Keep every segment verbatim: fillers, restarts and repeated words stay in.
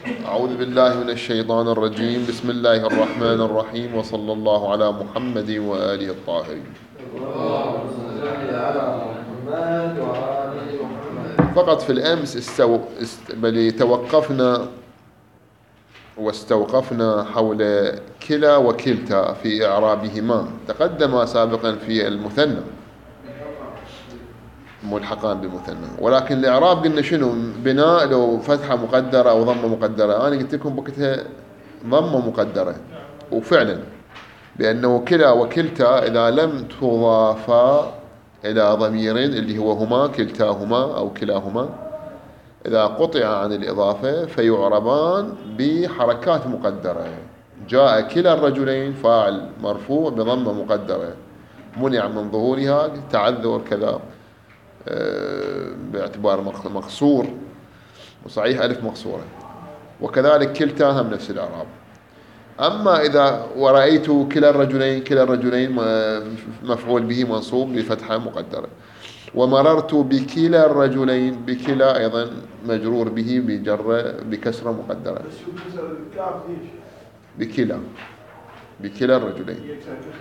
أعوذ بالله من الشيطان الرجيم. بسم الله الرحمن الرحيم، وصلى الله على محمد وآله الطاهرين. فقط في الأمس استو... است... بل توقفنا واستوقفنا حول كلا وكلتا في إعرابهما. تقدم سابقا في المثنى ملحقان بمثنى، ولكن الإعراب قلنا شنو؟ بناء لو فتحة مقدرة أو ضمة مقدرة. أنا قلت لكم بوقتها ضمة مقدرة، وفعلا بأنه كلا وكلتا إذا لم تضافا إلى ضميرين اللي هو هما، كلتاهما أو كلاهما، إذا قطع عن الإضافة فيعربان بحركات مقدرة. جاء كلا الرجلين فاعل مرفوع بضمة مقدرة منع من ظهورها تعذر كذا باعتبار مقصور، وصحيح ألف مقصورة. وكذلك كلتا هم نفس الإعراب. أما إذا ورأيت كلا الرجلين، كلا الرجلين مفعول به منصوب بفتحة مقدرة. ومررت بكلا الرجلين، بكلا أيضا مجرور به بجر بكسرة مقدرة. بكلا بكلا الرجلين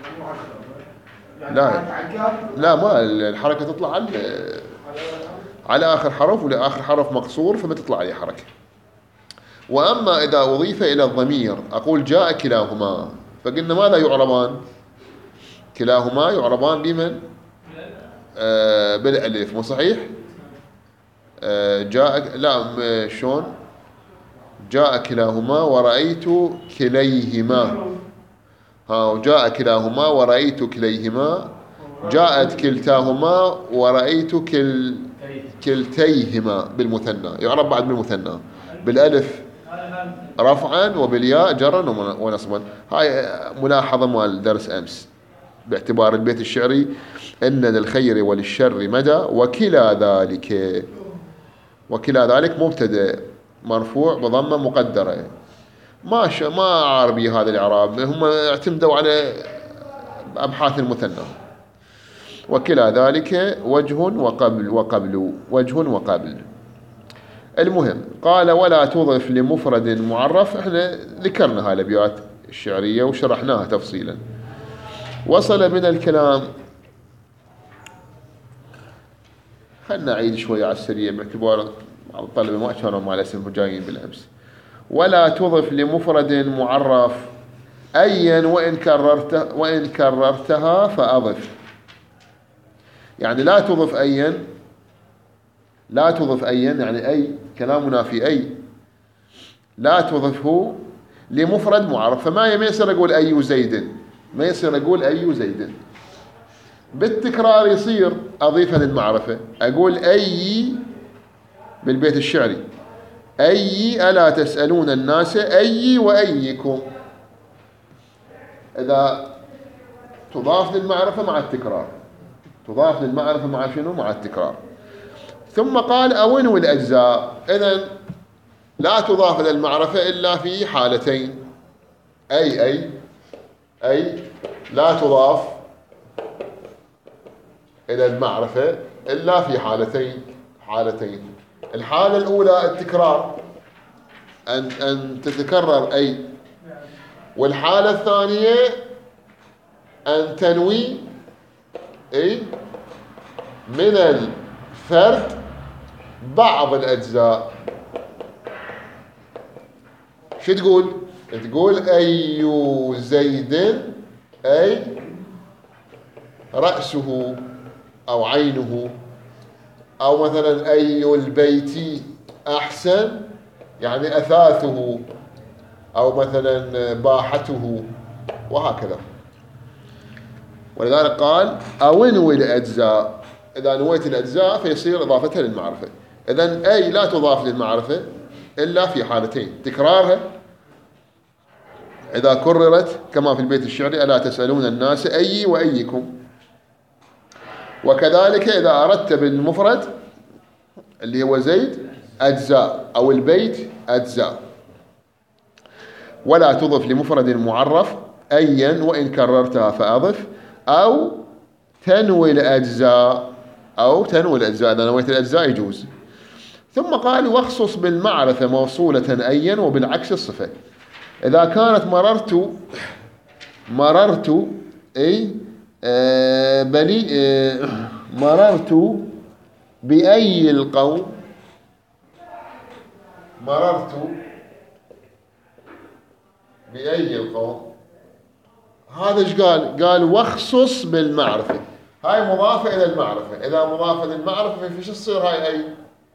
لا لا ما الحركة تطلع على على آخر حرف، ولا آخر حرف مقصور فما تطلع عليه حركة. وأما إذا أضيف إلى الضمير أقول جاء كلاهما، فقلنا ماذا يعربان؟ كلاهما يعربان بمن؟ آه بالألف، مو صحيح؟ آه جاء لا شلون؟ جاء كلاهما ورأيت كليهما. ها وجاء كلاهما ورأيت كليهما. جاءت كلتاهما ورأيت كل كلتيهما بالمثنى، يعرب بعد بالمثنى بالألف رفعا وبالياء جرا ونصبا. هاي ملاحظة مال درس أمس باعتبار البيت الشعري: إن للخير وللشر مدى وكلا ذلك. وكلا ذلك مبتدأ مرفوع بضمة مقدرة. ما ش... ما عاربي هذا الإعراب، هم اعتمدوا على أبحاث المثنى. وكلا ذلك وجه وقبل وقبل وجه وقبل. المهم قال ولا تضف لمفرد معرف. احنا ذكرنا هاي الأبيات الشعرية وشرحناها تفصيلا. وصل من الكلام، خلنا نعيد شوية على السريع باعتبار الطلبة ما كانوا مع الاسم جايين بالأمس. ولا تضف لمفرد معرف أيا وإن كررت وإن كررتها فأضف. يعني لا تضف أيا، لا تضف أيا يعني أي، كلامنا في أي، لا تضفه لمفرد معرف. فما يصير أقول أي زيد، ما يصير أقول أي زيد. بالتكرار يصير أضيفها للمعرفة، أقول أي بالبيت الشعري: أي ألا تسألون الناس أي وأيكم. إذا تضاف للمعرفة مع التكرار، تضاف للمعرفة مع شنو؟ مع التكرار. ثم قال أونوا الأجزاء. إذن لا تضاف للمعرفة إلا في حالتين: أي أي أي لا تضاف إلى المعرفة إلا في حالتين حالتين الحالة الأولى التكرار، أن أن تتكرر أي. والحالة الثانية أن تنوي أي من الفرد بعض الأجزاء. شو تقول؟ تقول أي زيد أي رأسه أو عينه، أو مثلا أي البيت أحسن يعني أثاثه، أو مثلا باحته، وهكذا. ولذلك قال أو انوي الأجزاء. إذا نويت الأجزاء فيصير إضافتها للمعرفة. إذن أي لا تضاف للمعرفة إلا في حالتين: تكرارها إذا كررت كما في البيت الشعري: ألا تسألون الناس أي وأيكم. وكذلك إذا أردت بالمفرد اللي هو زيد أجزاء، أو البيت أجزاء. ولا تضف لمفرد معرف أيا وإن كررتها فأضف، أو تنوي الأجزاء، أو تنوي الأجزاء. إذا نويت الأجزاء يجوز. ثم قال واخصص بالمعرفة موصولة أيا وبالعكس الصفة. إذا كانت مررت مررت أي آه بني آه مررت بأي القوم مررت بأي القوم، هذا ايش قال؟ قال واخصص بالمعرفة. هاي مضافة إلى المعرفة، إذا مضافة للمعرفة في شو تصير هاي أي؟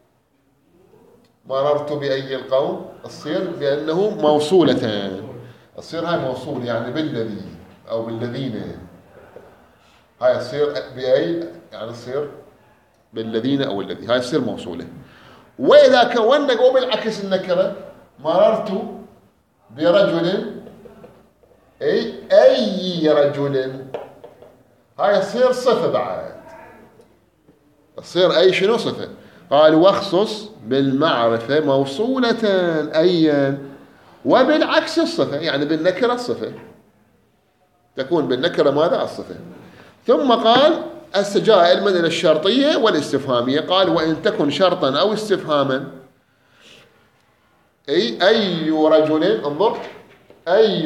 مررت بأي القوم تصير بأنه موصولة، تصير هاي موصول يعني بالذي أو بالذين، هاي تصير بأي يعني تصير بالذين أو الذي، هاي تصير موصولة. وإذا كوننا قوم بالعكس النكرة مررت برجل أي أي رجل، هاي تصير صفة بعد، تصير أي شنو صفة. قال واخصص بالمعرفة موصولة أيا وبالعكس الصفة، يعني بالنكرة الصفة تكون بالنكرة ماذا؟ الصفة. ثم قال استجاء علما إلى الشرطية والاستفهامية، قال وإن تكن شرطا أو استفهاما أي أي رجل، انظر أي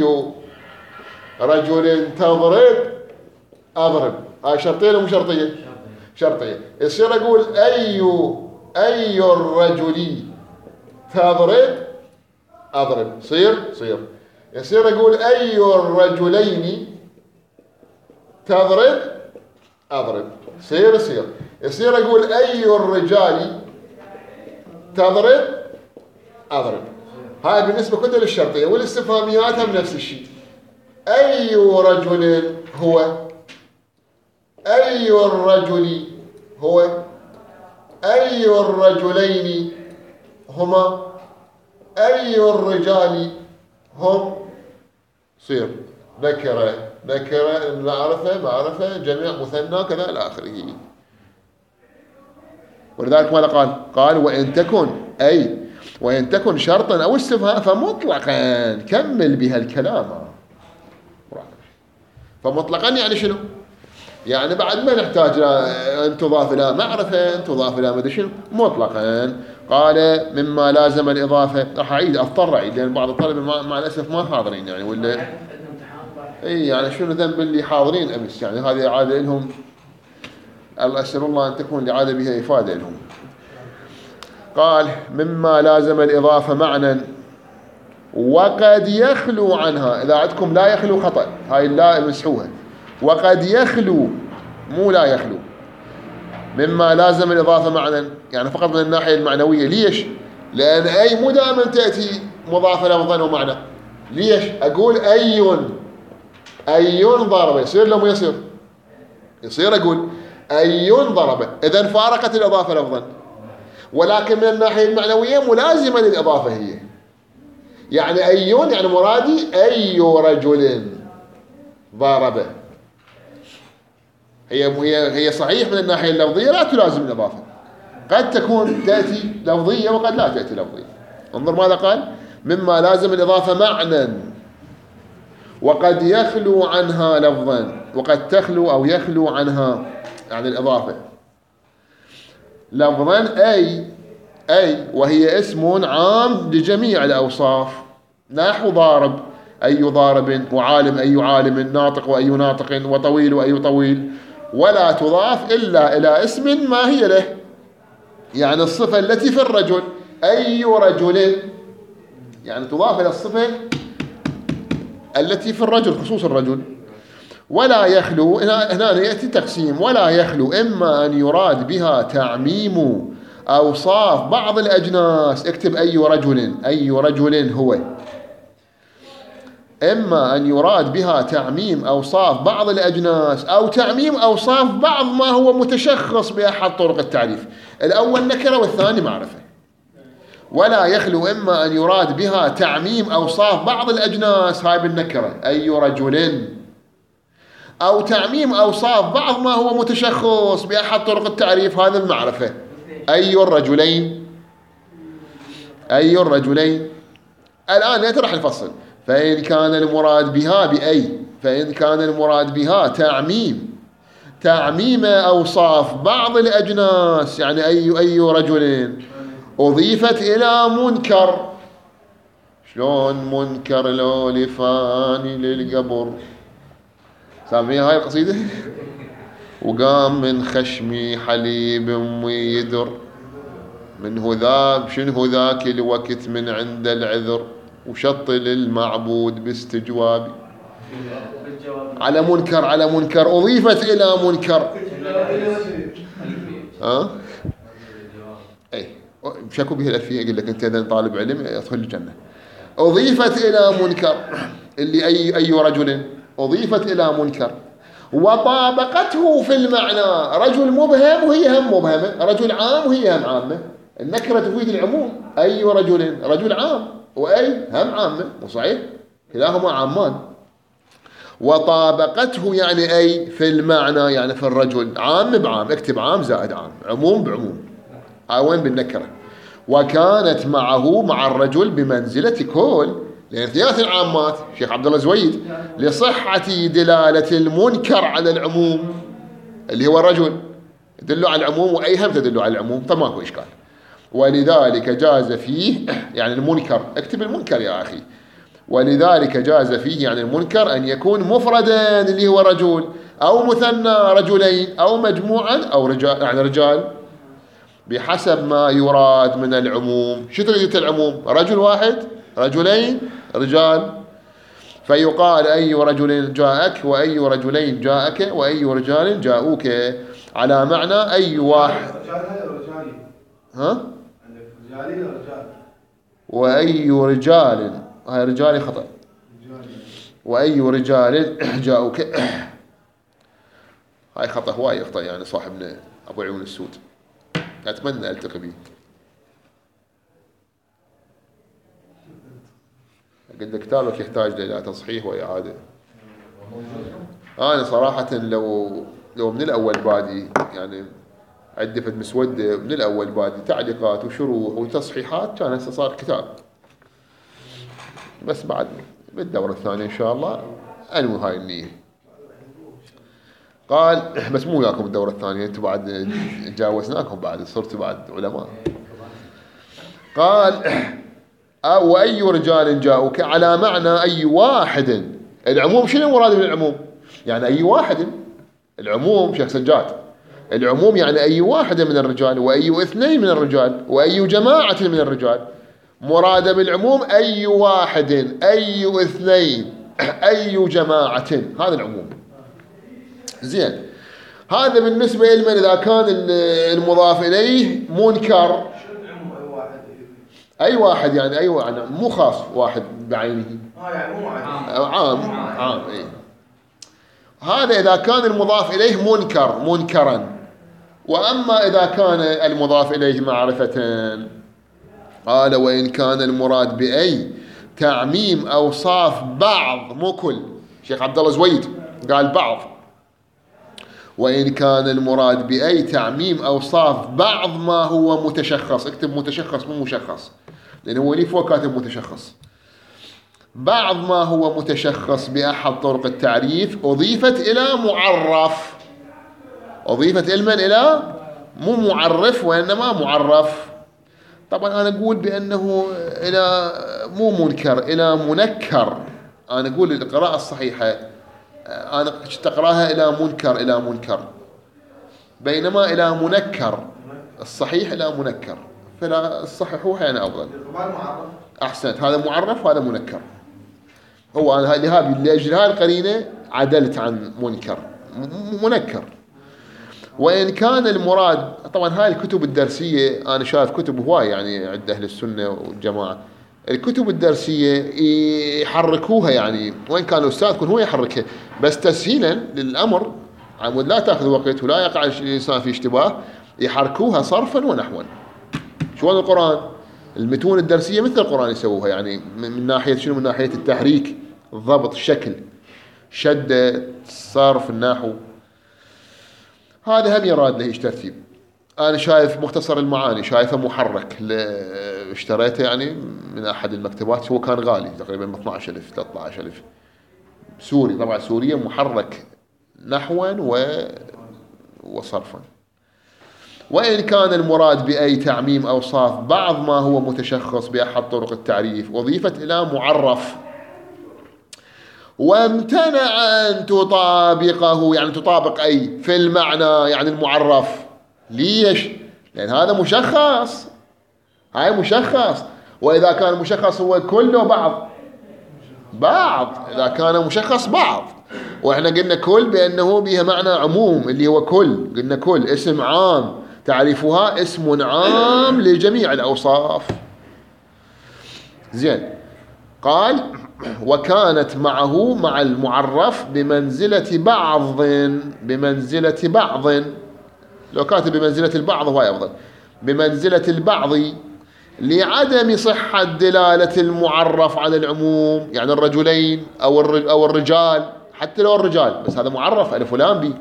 رجل تضرب أضرب، هاي شرطية ولا مو شرطية؟ شرطية. يصير أقول أي أي الرجل تضرب أضرب، صير صير. يصير أقول أي الرجلين تضرب أضرب، صير صير. يصير أقول أي الرجال تضرب أضرب. هاي بالنسبة كلها للشرطية، والاستفهاميات هم نفس الشيء. أي رجل هو، أي الرجل هو، أي الرجلين هما، أي الرجال هم، صير نكرة نكرة معرفة معرفة جميع مثنى كذا إلى آخره. ولذلك ماذا قال؟ قال وإن تكن أي وإن تكن شرطا أو استفهام فمطلقا كمل بها الكلام. فمطلقا يعني شنو؟ يعني بعد ما نحتاج أن تضاف إلى معرفة، أن تضاف إلى مدري شنو، مطلقا. قال مما لازم الإضافة، راح أعيد أضطر أعيد لأن بعض الطلبة مع الأسف ما حاضرين يعني، ولا إي يعني شنو ذنب اللي حاضرين أمس، يعني هذه عادة لهم، أسأل الله أن تكون العادة بها إفادة لهم. قال مما لازم الإضافة معنى وقد يخلو عنها، إذا عندكم لا يخلو خطأ، هاي لا مسحوها، وقد يخلو مو لا يخلو. مما لازم الإضافة معنى يعني فقط من الناحية المعنوية. ليش؟ لأن أي مو دائما تأتي مضافة لفظا ومعنى. ليش؟ أقول أي أي ضربة، يصير لو ما يصير؟ يصير. أقول أي ضربة، إذن فارقت الإضافة لفظا، ولكن من الناحية المعنوية ملازمة للإضافة هي. يعني أي يعني مرادي أي رجل ضربه، هي هي هي صحيح من الناحية اللفظية لا تلازم الإضافة، قد تكون تأتي لفظية وقد لا تأتي لفظية. انظر ماذا قال؟ مما لازم الإضافة معنى وقد يخلو عنها لفظا، وقد تخلو أو يخلو عنها يعني الإضافة لفظا أي أي وهي اسم عام لجميع الأوصاف، نحو ضارب أي ضارب، وعالم أي عالم، ناطق وأي ناطق، وطويل وأي طويل، ولا تضاف إلا إلى اسم ما هي له، يعني الصفة التي في الرجل. أي رجل يعني تضاف إلى الصفة التي في الرجل، خصوص الرجل. ولا يخلو، هنا يأتي تقسيم، ولا يخلو إما أن يراد بها تعميم أوصاف بعض الأجناس، اكتب أي رجل، أي رجل هو، إما أن يراد بها تعميم أوصاف بعض الأجناس أو تعميم أوصاف بعض ما هو متشخص بأحد طرق التعريف. الأول نكرة والثاني معرفة. ولا يخلو إما أن يراد بها تعميم أوصاف بعض الأجناس، هاي بالنكرة أي رجل، أو تعميم أوصاف بعض ما هو متشخص بأحد طرق التعريف، هذا المعرفة. أي الرجلين أي الرجلين. الآن راح نفصل. فإن كان المراد بها بأي فإن كان المراد بها تعميم تعميم أوصاف بعض الأجناس، يعني أي أي رجل، أضيفت إلى منكر. شلون منكر لو لفاني للقبر؟ سامعين هاي القصيدة؟ وقام من خشمي حليب أمي يدر، من هذاك شنو ذاك الوقت من عند العذر، وشط للمعبود باستجوابي. على منكر على منكر أضيفت إلى منكر. ها؟ أي شكوا به الألفية، يقول لك أنت إذا طالب علم ادخل الجنة. أضيفت إلى منكر، اللي أي أي رجل أضيفت إلى منكر، وطابقته في المعنى. رجل مبهم وهي هم مبهمة، رجل عام وهي هم عامة. النكرة تفيد العموم، أي رجل رجل عام وأي هم عامة، وصحيح كلاهما عامان. وطابقته يعني أي في المعنى، يعني في الرجل، عام بعام، اكتب عام زائد عام، عموم بعموم، وين بالنكرة. وكانت معه مع الرجل بمنزلة كل، لأن ثلاث العامات شيخ عبد الله زويد لصحة دلالة المنكر على العموم اللي هو الرجل، يدل على العموم، وأي هم تدل على العموم، فماكو إشكال. ولذلك جاز فيه يعني المنكر، اكتب المنكر يا أخي. ولذلك جاز فيه يعني المنكر أن يكون مفردا اللي هو رجل، أو مثنى رجلين، أو مجموعا، أو رجال يعني رجال، بحسب ما يراد من العموم. شو تريد العموم؟ رجل واحد، رجلين، رجال. فيقال أي رجل جاءك، وأي رجلين جاءك، وأي رجال جاءوك، على معنى أي واحد. ها؟ وأي رجال، هاي رجالي خطأ، وأي رجال جاءوك، هاي خطأ، هواي يخطأ يعني صاحبنا أبو عيون السود، أتمنى ألتقي به. قد كتابك يحتاج إلى تصحيح وإعادة. أنا صراحة لو لو من الأول بادي يعني عندي فد مسودة من الأول بادي تعليقات وشروح وتصحيحات، كان هسه صار كتاب. بس بعد بالدورة الثانية إن شاء الله أنوي هاي النية. قال بس مو وياكم الدورة الثانية، أنتم بعد تجاوزناكم، بعد صرتوا بعد علماء. قال وأي رجال جاءوك، على معنى أي واحد. العموم شنو مراد من العموم؟ يعني أي واحد. العموم شيخ سجاد، العموم يعني أي واحد من الرجال، وأي اثنين من الرجال، وأي جماعة من الرجال. مراد بالعموم أي واحد، أي اثنين، أي جماعة، هذا العموم. زين، هذا بالنسبة لمن إذا كان المضاف إليه منكر. أي واحد يعني أي واحد، مو خاص واحد بعينه. آه يعني مو عام عام إيه. هذا إذا كان المضاف إليه منكر منكرا. وأما إذا كان المضاف إليه معرفة، قال وإن كان المراد بأي تعميم أوصاف بعض، مو كل. شيخ عبد الله زويد قال بعض. وإن كان المراد بأي تعميم أوصاف بعض ما هو متشخص، اكتب متشخص مو مشخص، لأنه هو لي فوق كاتب متشخص. بعض ما هو متشخص بأحد طرق التعريف أضيفت إلى معرف. أضيفت إلى من؟ إلى مو معرف وإنما معرف. طبعا أنا أقول بأنه إلى مو منكر، إلى منكر. أنا أقول القراءة الصحيحة أنا تقراها إلى منكر إلى منكر، بينما إلى منكر الصحيح إلى منكر، فلا الصحيح هو يعني أفضل. أحسنت، هذا معرف وهذا منكر. هو أنا لهذه لأجل هذه القرينة عدلت عن منكر، منكر. وإن كان المراد، طبعا هاي الكتب الدرسية أنا شايف كتب هواي يعني عند أهل السنة والجماعة، الكتب الدرسية يحركوها يعني، وإن كان الأستاذ يكون هو يحركها بس تسهيلا للأمر عمود لا تأخذ وقت ولا يقع الإنسان في اشتباه، يحركوها صرفا ونحوا. شلون القرآن؟ المتون الدرسية مثل القرآن يسووها يعني، من ناحية شنو؟ من ناحية التحريك، الضبط، الشكل، شدة، صرف، النحو. هذا هم يراد له ايش ترتيب. انا شايف مختصر المعاني شايفه محرك، اشتريته يعني من احد المكتبات، هو كان غالي تقريبا ب اثناعش ألف ثلاثة عشر ألف، سوري طبعا سوريا، محرك نحوا و... وصرفا. وإن كان المراد بأي تعميم أوصاف بعض ما هو متشخص بأحد طرق التعريف أضيفت إلى معرف وامتنع أن تطابقه، يعني تطابق أي في المعنى يعني المعرف. ليش؟ لأن هذا مشخص، هاي مشخص. وإذا كان مشخص هو كله بعض بعض إذا كان مشخص بعض، وإحنا قلنا كل بأنه بها معنى عموم اللي هو كل، قلنا كل اسم عام تعريفها اسم عام لجميع الأوصاف. زين. قال وكانت معه مع المعرف بمنزلة بعض، بمنزلة بعض، لو كانت بمنزلة البعض هو أفضل، بمنزلة البعض لعدم صحة دلالة المعرف على العموم، يعني الرجلين أو أو الرجال، حتى لو الرجال بس هذا معرف ألف ولام بي.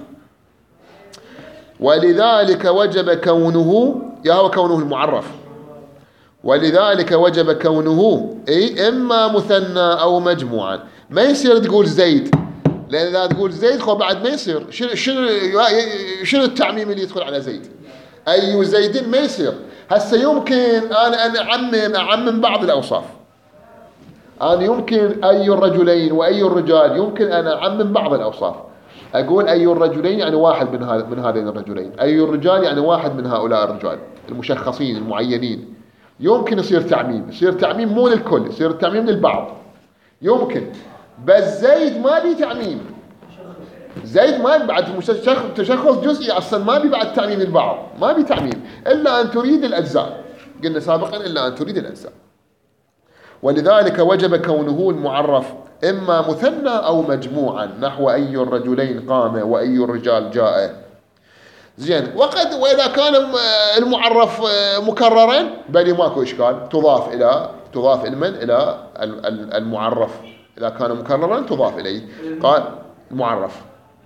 ولذلك وجب كونه، يا هو كونه المعرف، ولذلك وجب كونه أي إما مثنى أو مجموعا. ما يصير تقول زيد، لأن إذا تقول زيد خو بعد ما يصير. شنو شنو شنو التعميم اللي يدخل على زيد؟ أي زيد ما يصير. هسه يمكن أنا أنا أعمم أعمم بعض الأوصاف. أنا يمكن أي الرجلين وأي الرجال، يمكن أنا أعمم بعض الأوصاف. أقول أي الرجلين يعني واحد من هذا من هذين الرجلين، أي الرجال يعني واحد من هؤلاء الرجال المشخصين المعينين. يمكن يصير تعميم، يصير تعميم مو للكل، يصير تعميم للبعض. يمكن. بس زيد ما بي تعميم، زيد ما بعد تشخص جزئي اصلا، ما بي بعد تعميم البعض، ما بي تعميم الا ان تريد الاجزاء، قلنا سابقا الا ان تريد الاجزاء. ولذلك وجب كونه المعرف اما مثنى او مجموعا، نحو اي الرجلين قام واي الرجال جاء. زين. وقد واذا كان المعرف مكررا بل ماكو اشكال، تضاف الى تضاف المن الى المعرف، اذا كان مكررا تضاف اليه. قال المعرف.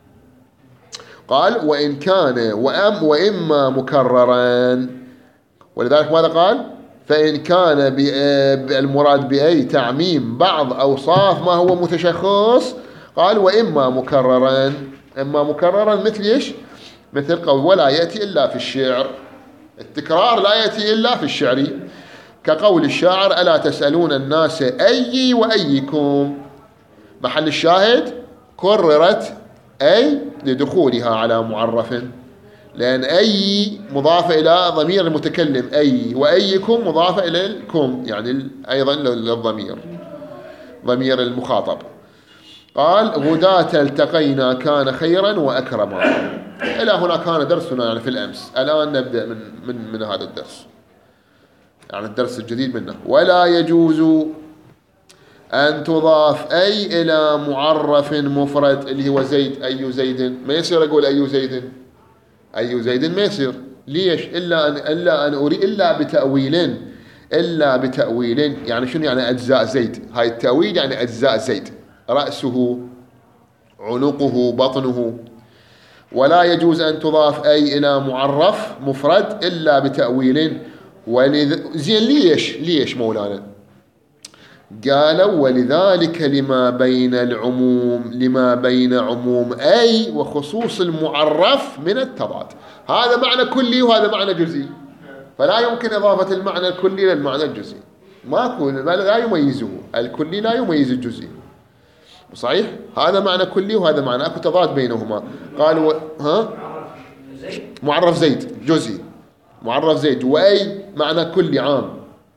قال وإن كان وأم وإما مكررا، ولذلك ماذا قال؟ فإن كان المراد بأي تعميم بعض أوصاف ما هو متشخص، قال وإما مكررا. إما مكررا مثل إيش؟ مثل قول ولا يأتي إلا في الشعر. التكرار لا يأتي إلا في الشعر، كقول الشاعر ألا تسألون الناس أي وأيكم. محل الشاهد كررت أي لدخولها على معرف، لأن أي مضافة إلى ضمير المتكلم أي، وأيكم مضافة إلى الكم، يعني أيضا للضمير ضمير المخاطب. قال غداة التقينا كان خيرا وأكرما. إلى هنا كان درسنا يعني في الأمس. الآن نبدأ من من من هذا الدرس، يعني الدرس الجديد منه. ولا يجوز أن تضاف أي إلى معرف مفرد اللي هو زيد، أي زيد. ما يصير أقول أي زيد، أي زيد ما يصير. ليش؟ إلا أن إلا أن أريد إلا بتأويل، إلا بتأويل. يعني شنو يعني أجزاء زيد؟ هاي التأويل يعني أجزاء زيد، رأسه، عنقه، بطنه. ولا يجوز أن تضاف أي إلى معرف مفرد إلا بتأويل. ولذ... زين ليش؟ ليش مولانا؟ قالوا ولذلك لما بين العموم لما بين عموم أي وخصوص المعرف من التضاد. هذا معنى كلي وهذا معنى جزئي، فلا يمكن إضافة المعنى الكلي للمعنى الجزئي. ماكو، لا يميزه الكلي، لا يميز الجزئي. صحيح؟ هذا معنى كلي وهذا معنى، اكو تضاد بينهما. قالوا ها معرف زيد جزئي، معرف زيد، وأي معنى كلي عام.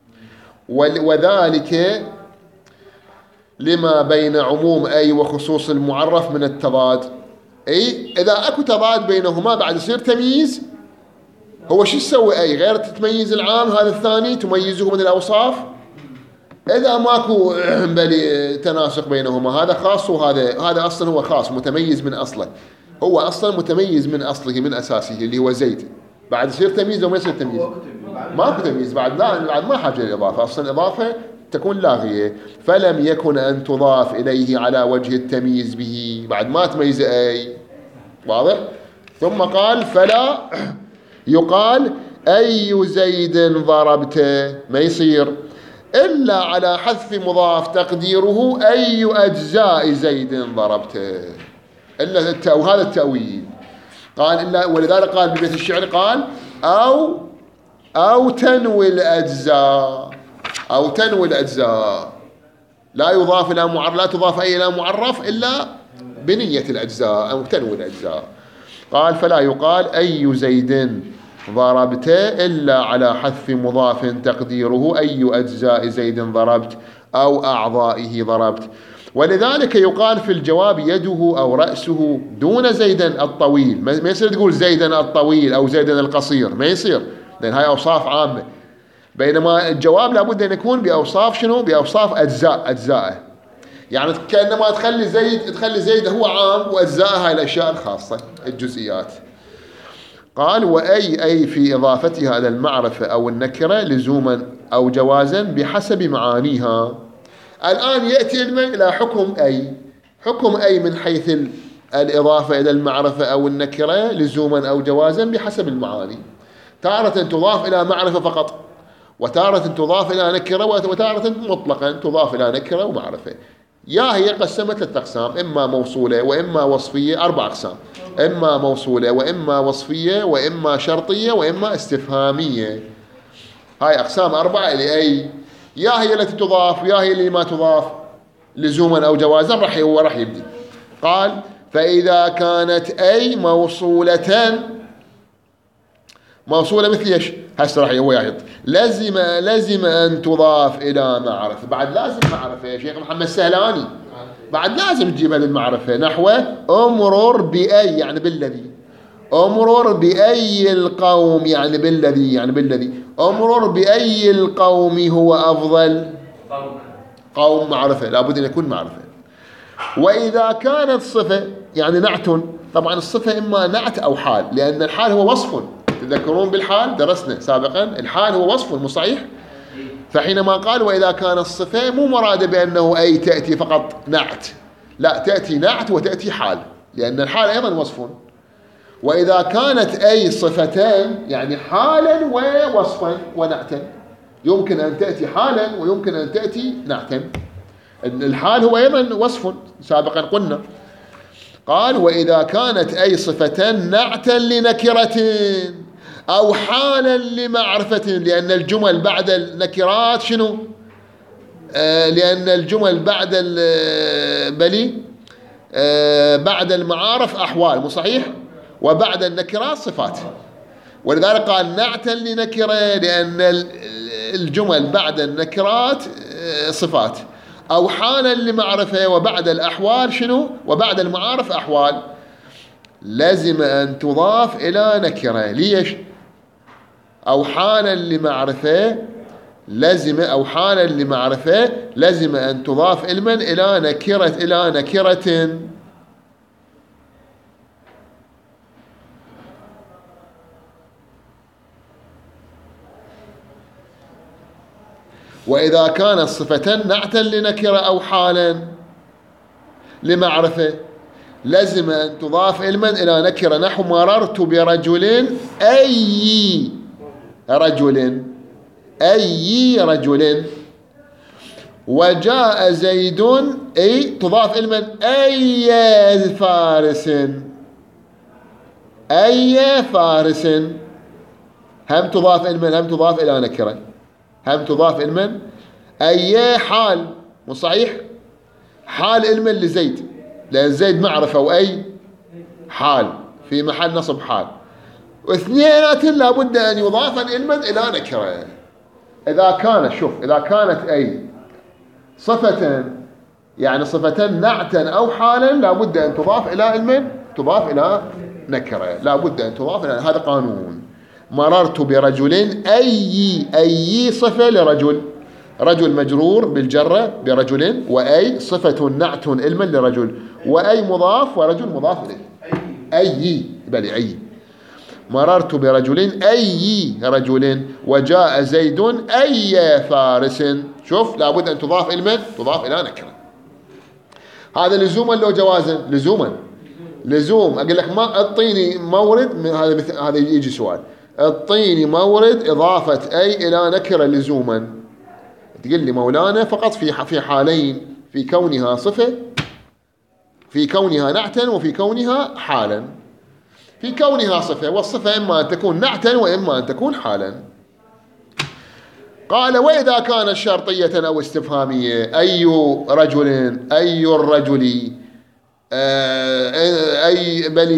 وذلك لما بين عموم أي وخصوص المعرف من التضاد. أي إذا أكو تضاد بينهما بعد يصير تمييز. هو شو يسوي أي غير تتميز العام هذا الثاني تميزه من الأوصاف؟ إذا ماكو بل تناسق بينهما، هذا خاص وهذا هذا أصلا هو خاص متميز من أصله، هو أصلا متميز من أصله من أساسه اللي هو زيد، بعد يصير تمييز وما يصير تمييز؟ ماكو تمييز بعد، لا بعد ما حاجة للإضافة، أصلا الإضافة تكون لاغية. فلم يكن أن تضاف إليه على وجه التمييز به، بعد ما تميز أي. واضح؟ ثم قال فلا يقال أي زيد ضربته، ما يصير إلا على حذف مضاف تقديره أي أجزاء زيد ضربته، إلا وهذا التأويل. قال إلا ولذلك قال ببيت الشعر قال أو أو تنوي الأجزاء أو تنوي الأجزاء لا يضاف إلى معرف، لا تضاف أي إلى معرف إلا بنية الأجزاء أو تنوي الأجزاء. قال فلا يقال أي زيد ضربت إلا على حذف مضاف تقديره أي أجزاء زيد ضربت أو أعضائه ضربت. ولذلك يقال في الجواب يده أو رأسه دون زيدا الطويل. ما يصير تقول زيدا الطويل أو زيدا القصير، ما يصير، لأن هاي أوصاف عامة. بينما الجواب لابد أن يكون بأوصاف شنو؟ بأوصاف أجزاء أجزاءه. يعني كأنما تخلي زيد تخلي زيد هو عام وأجزاء هاي الأشياء الخاصة الجزئيات. قال وأي أي في إضافتها إلى المعرفة أو النكرة لزوما أو جوازا بحسب معانيها. الآن يأتي إلى حكم أي. حكم أي من حيث الإضافة إلى المعرفة أو النكرة لزوما أو جوازا بحسب المعاني. تارة تضاف إلى معرفة فقط، وتارة تضاف إلى نكرة، وتارة مطلقا تضاف إلى نكرة ومعرفة. يا هي قسمت ثلاث أقسام، إما موصولة وإما وصفية، أربع أقسام، إما موصولة وإما وصفية وإما شرطية وإما استفهامية. هاي أقسام أربعة لأي. يا هي التي تضاف ويا هي اللي ما تضاف لزوما أو جوازا. راح هو راح يبدي. قال فإذا كانت أي موصولة، موصولة مثل ايش؟ هسه راح هو يعيط. لازم لازم أن تضاف إلى معرفة. بعد لازم معرفة يا شيخ محمد السهلاني، بعد لازم تجيبها للمعرفة. نحو أمرر بأي يعني بالذي، أمرر بأي القوم يعني بالذي يعني بالذي أمرر بأي القوم هو أفضل. قوم معرفة، لابد أن يكون معرفة. وإذا كانت صفة يعني نعت، طبعا الصفة إما نعت أو حال، لأن الحال هو وصف. تذكرون بالحال درسنا سابقا الحال هو وصف، مو صحيح؟ فحينما قال وإذا كان الصفة مو مراد بأنه أي تأتي فقط نعت، لا، تأتي نعت وتأتي حال، لأن الحال أيضا وصف. وإذا كانت أي صفتان يعني حالا ووصفا ونعتا، يمكن أن تأتي حالا ويمكن أن تأتي نعتا. الحال هو أيضا وصف سابقا قلنا. قال وإذا كانت أي صفتان نعتا لنكرة أو حالا لمعرفة، لأن الجمل بعد النكرات شنو؟ آه لأن الجمل بعد بلي آه بعد المعارف أحوال، مو صحيح؟ وبعد النكرات صفات. ولذلك قال نعتا لنكرة لأن الجمل بعد النكرات آه صفات، أو حالا لمعرفة وبعد الأحوال شنو؟ وبعد المعارف أحوال. لازم أن تضاف إلى نكرة. ليش؟ أو حالا لمعرفة لازم أو حالا لمعرفة لازم أن تضاف علما إلى نكرة إلى نكرة. وإذا كانت صفة نعتا لنكرة أو حالا لمعرفة لازم أن تضاف علما إلى نكرة. نحو مررت برجل أي رجل أي رجل. وجاء زيد أي تضاف علما أي فارس أي فارس. هم تضاف علما هم تضاف إلى نكرة هم تضاف علما. أي حال، مو صحيح؟ حال علما لزيد، لأن زيد معرفة وأي حال في محل نصب حال. واثنينات لابد أن يضاف علما إلى نكرة. إذا كانت شوف إذا كانت أي صفة يعني صفة نعتا أو حالا لابد أن تضاف إلى علما تضاف إلى نكرة، لابد أن تضاف إلى، هذا قانون. مررت برجل أي أي صفة لرجل، رجل مجرور بالجرة برجل، وأي صفة نعت علما لرجل، وأي مضاف ورجل مضاف إليه. أي بل أي مررت برجل أي رجل وجاء زيد أي فارس. شوف لابد أن تضاف علما تضاف إلى نكرة. هذا لزوما لو جوازا؟ لزوما لزوم. أقول لك ما اعطيني مورد، هذا هذا يجي سؤال، اعطيني مورد إضافة أي إلى نكرة لزوما. تقول لي مولانا فقط في في حالين، في كونها صفة، في كونها نعتا، وفي كونها حالا. في كونها صفة، والصفة إما أن تكون نعتا وإما أن تكون حالا. قال وإذا كانت شرطية أو استفهامية، أي رجل، أي الرجل، أي بل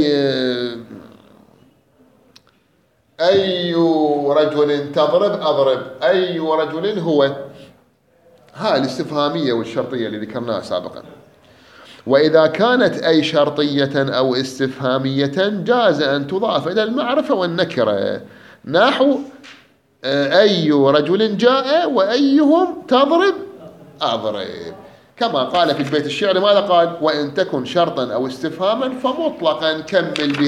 أي رجل تضرب أضرب، أي رجل هو، هاي الاستفهامية والشرطية اللي ذكرناها سابقا. وإذا كانت أي شرطية أو استفهامية جاز أن تضاف إلى المعرفة والنكرة، نحو أي رجل جاء وأيهم تضرب أضرب، كما قال في البيت الشعري. ماذا قال؟ وإن تكن شرطا أو استفهاما فمطلقا كمل به